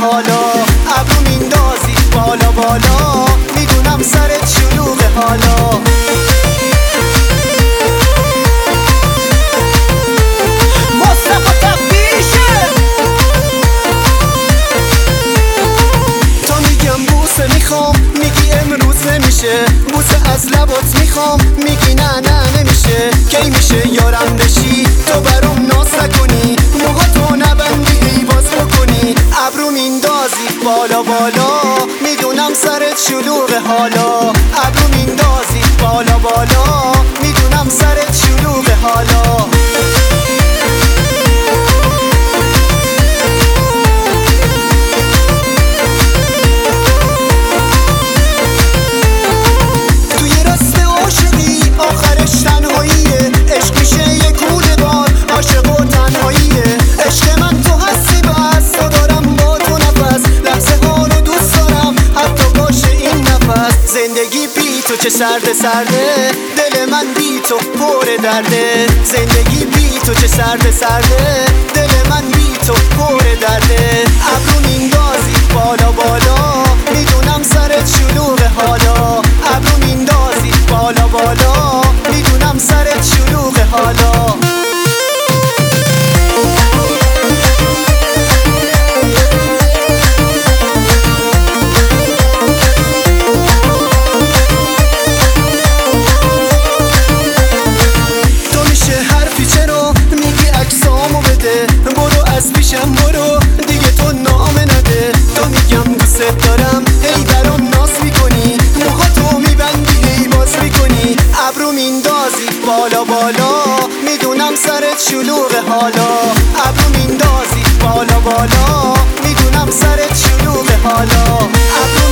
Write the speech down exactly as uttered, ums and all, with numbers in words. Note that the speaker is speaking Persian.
حالا ابرو میندازی بالا بالا میدونم سرت شلوغه حالا مصطفی تفتیشه تا میگم بوسه میخوام میگی امروز نمیشه بوسه از لبات میخوام میگی نه نه نمیشه کی میشه یارم بشی تو برام ناز نکنی موهاتو نبندی باز بکنی ابرو میندازی بالا بالا میدونم سرت شلوغه حالا ابرو میندازی بالا بالا میدونم سرت شلوغه حالا زندگی بی تو چه سرده سرده دل من بی تو پر درده زندگی بی تو چه سرده سرده دل من بی تو پر درده ابرو میندازی بالا بالا میدونم سرت شلوغه حالا ابرو میندازی بالا بالا میدونم سرت شلوغه حالا برو دیگه تو نامه نده تو میگم دوست دارم هی برام ناز میکنی موهاتو میبندی هی باز میکنی ابرو میندازی بالا بالا میدونم سرت شلوغه حالا ابرو میندازی بالا بالا میدونم سرت شلوغه حالا ابرو